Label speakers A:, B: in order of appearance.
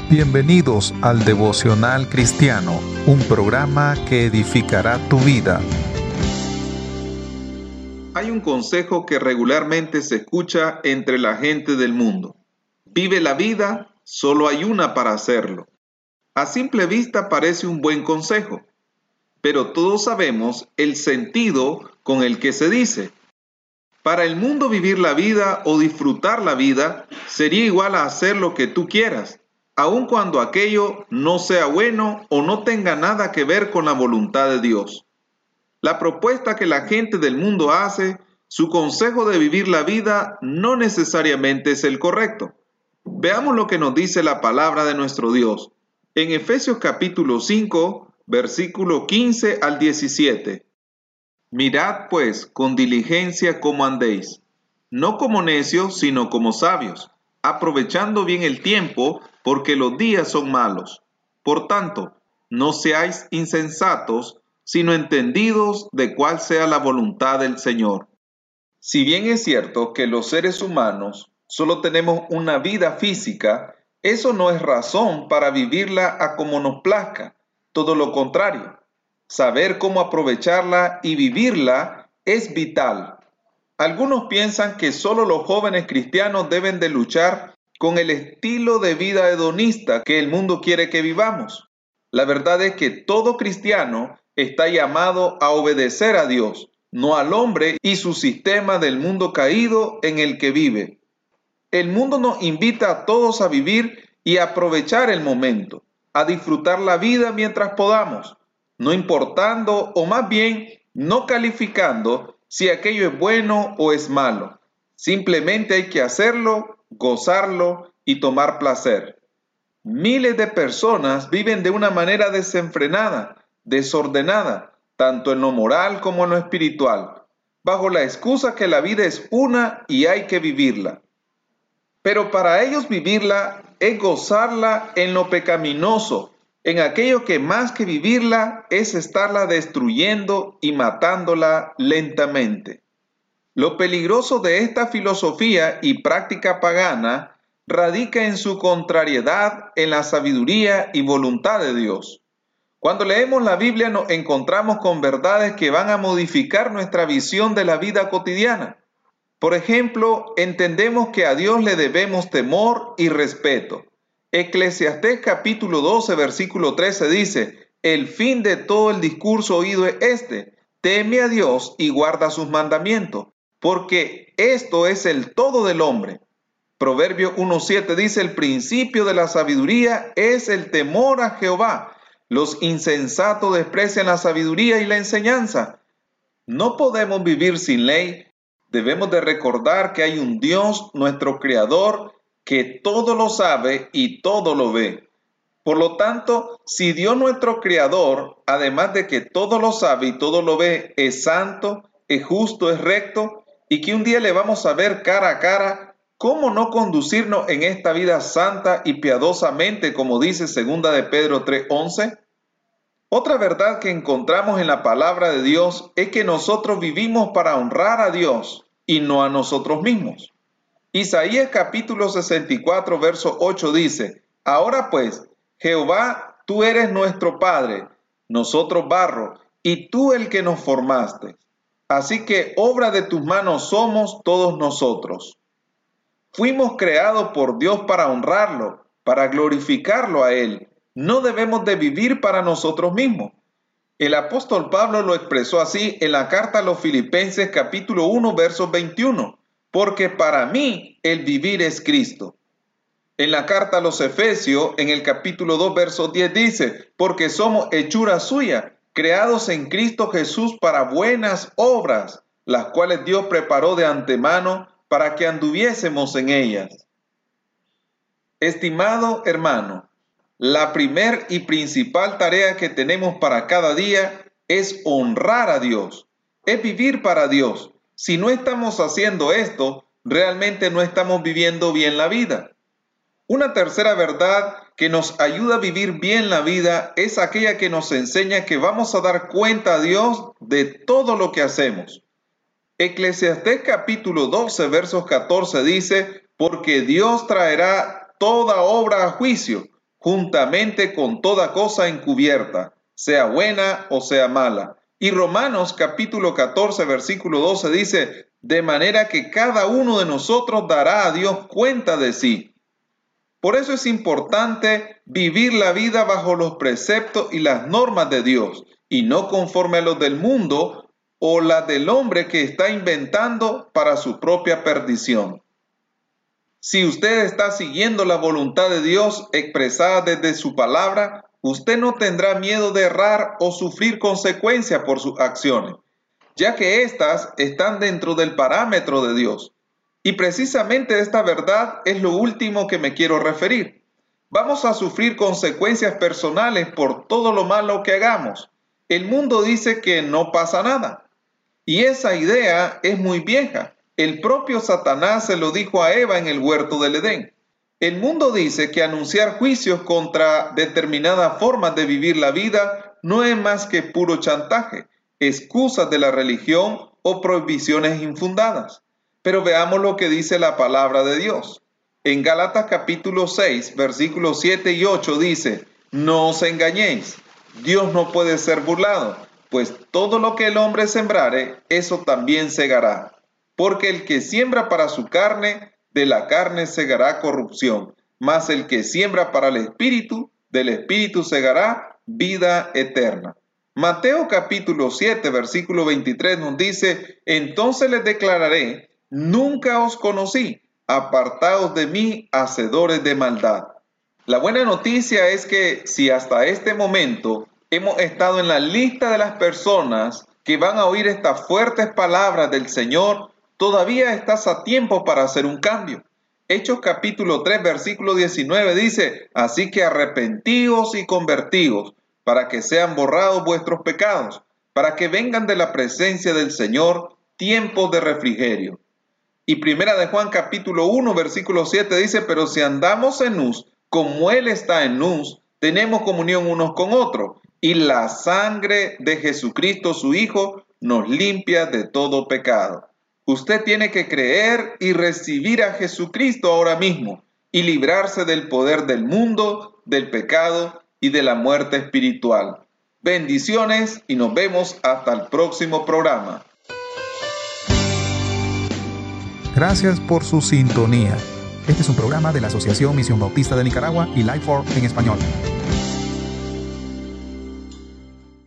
A: Bienvenidos al Devocional Cristiano, un programa que edificará tu vida.
B: Hay un consejo que regularmente se escucha entre la gente del mundo. Vive la vida, solo hay una para hacerlo. A simple vista parece un buen consejo, pero todos sabemos el sentido con el que se dice. Para el mundo, vivir la vida o disfrutar la vida sería igual a hacer lo que tú quieras, aun cuando aquello no sea bueno o no tenga nada que ver con la voluntad de Dios. La propuesta que la gente del mundo hace, su consejo de vivir la vida, no necesariamente es el correcto. Veamos lo que nos dice la palabra de nuestro Dios. En Efesios capítulo 5, versículo 15 al 17. Mirad pues con diligencia cómo andéis, no como necios, sino como sabios, aprovechando bien el tiempo, porque los días son malos. Por tanto, no seáis insensatos, sino entendidos de cuál sea la voluntad del Señor. Si bien es cierto que los seres humanos solo tenemos una vida física, eso no es razón para vivirla a como nos plazca. Todo lo contrario. Saber cómo aprovecharla y vivirla es vital. Algunos piensan que solo los jóvenes cristianos deben de luchar con el estilo de vida hedonista que el mundo quiere que vivamos. La verdad es que todo cristiano está llamado a obedecer a Dios, no al hombre y su sistema del mundo caído en el que vive. El mundo nos invita a todos a vivir y aprovechar el momento, a disfrutar la vida mientras podamos, no importando o más bien no calificando si aquello es bueno o es malo. Simplemente hay que hacerlo, gozarlo y tomar placer. Miles de personas viven de una manera desenfrenada, desordenada, tanto en lo moral como en lo espiritual, bajo la excusa que la vida es una y hay que vivirla. Pero para ellos vivirla es gozarla en lo pecaminoso, en aquello que más que vivirla es estarla destruyendo y matándola lentamente. Lo peligroso de esta filosofía y práctica pagana radica en su contrariedad en la sabiduría y voluntad de Dios. Cuando leemos la Biblia nos encontramos con verdades que van a modificar nuestra visión de la vida cotidiana. Por ejemplo, entendemos que a Dios le debemos temor y respeto. Eclesiastés capítulo 12, versículo 13 dice: el fin de todo el discurso oído es este: teme a Dios y guarda sus mandamientos, porque esto es el todo del hombre. Proverbio 1:7 dice: el principio de la sabiduría es el temor a Jehová. Los insensatos desprecian la sabiduría y la enseñanza. No podemos vivir sin ley. Debemos de recordar que hay un Dios, nuestro Creador, que todo lo sabe y todo lo ve. Por lo tanto, si Dios nuestro Creador, además de que todo lo sabe y todo lo ve, es santo, es justo, es recto, y que un día le vamos a ver cara a cara, ¿cómo no conducirnos en esta vida santa y piadosamente, como dice 2 de Pedro 3:11? Otra verdad que encontramos en la palabra de Dios es que nosotros vivimos para honrar a Dios y no a nosotros mismos. Isaías capítulo 64, verso 8 dice: ahora pues, Jehová, tú eres nuestro Padre, nosotros barro, y tú el que nos formaste. Así que obra de tus manos somos todos nosotros. Fuimos creados por Dios para honrarlo, para glorificarlo a Él. No debemos de vivir para nosotros mismos. El apóstol Pablo lo expresó así en la carta a los Filipenses capítulo 1, verso 21. Porque para mí el vivir es Cristo. En la carta a los Efesios, en el capítulo 2, verso 10 dice: porque somos hechura suya, creados en Cristo Jesús para buenas obras, las cuales Dios preparó de antemano para que anduviésemos en ellas. Estimado hermano, la primer y principal tarea que tenemos para cada día es honrar a Dios, es vivir para Dios. Si no estamos haciendo esto, realmente no estamos viviendo bien la vida. Una tercera verdad que nos ayuda a vivir bien la vida es aquella que nos enseña que vamos a dar cuenta a Dios de todo lo que hacemos. Eclesiastés capítulo 12, versos 14 dice: porque Dios traerá toda obra a juicio, juntamente con toda cosa encubierta, sea buena o sea mala. Y Romanos capítulo 14, versículo 12 dice, de manera que cada uno de nosotros dará a Dios cuenta de sí. Por eso es importante vivir la vida bajo los preceptos y las normas de Dios, y no conforme a los del mundo o las del hombre que está inventando para su propia perdición. Si usted está siguiendo la voluntad de Dios expresada desde su palabra, usted no tendrá miedo de errar o sufrir consecuencias por sus acciones, ya que éstas están dentro del parámetro de Dios. Y precisamente esta verdad es lo último que me quiero referir. Vamos a sufrir consecuencias personales por todo lo malo que hagamos. El mundo dice que no pasa nada. Y esa idea es muy vieja. El propio Satanás se lo dijo a Eva en el huerto del Edén. El mundo dice que anunciar juicios contra determinadas formas de vivir la vida no es más que puro chantaje, excusas de la religión o prohibiciones infundadas. Pero veamos lo que dice la palabra de Dios. En Gálatas capítulo 6, versículos 7 y 8 dice, no os engañéis, Dios no puede ser burlado, pues todo lo que el hombre sembrare, eso también segará. Porque el que siembra para su carne, de la carne segará corrupción, mas el que siembra para el espíritu, del espíritu segará vida eterna. Mateo capítulo 7, versículo 23 nos dice, entonces les declararé, nunca os conocí, apartaos de mí, hacedores de maldad. La buena noticia es que si hasta este momento hemos estado en la lista de las personas que van a oír estas fuertes palabras del Señor, todavía estás a tiempo para hacer un cambio. Hechos capítulo 3, versículo 19 dice, así que arrepentíos y convertíos, para que sean borrados vuestros pecados, para que vengan de la presencia del Señor tiempos de refrigerio. Y primera de Juan capítulo 1, versículo 7 dice, pero si andamos en luz, como Él está en luz, tenemos comunión unos con otros, y la sangre de Jesucristo su Hijo nos limpia de todo pecado. Usted tiene que creer y recibir a Jesucristo ahora mismo y librarse del poder del mundo, del pecado y de la muerte espiritual. Bendiciones y nos vemos hasta el próximo programa.
A: Gracias por su sintonía. Este es un programa de la Asociación Misión Bautista de Nicaragua y Life for en español.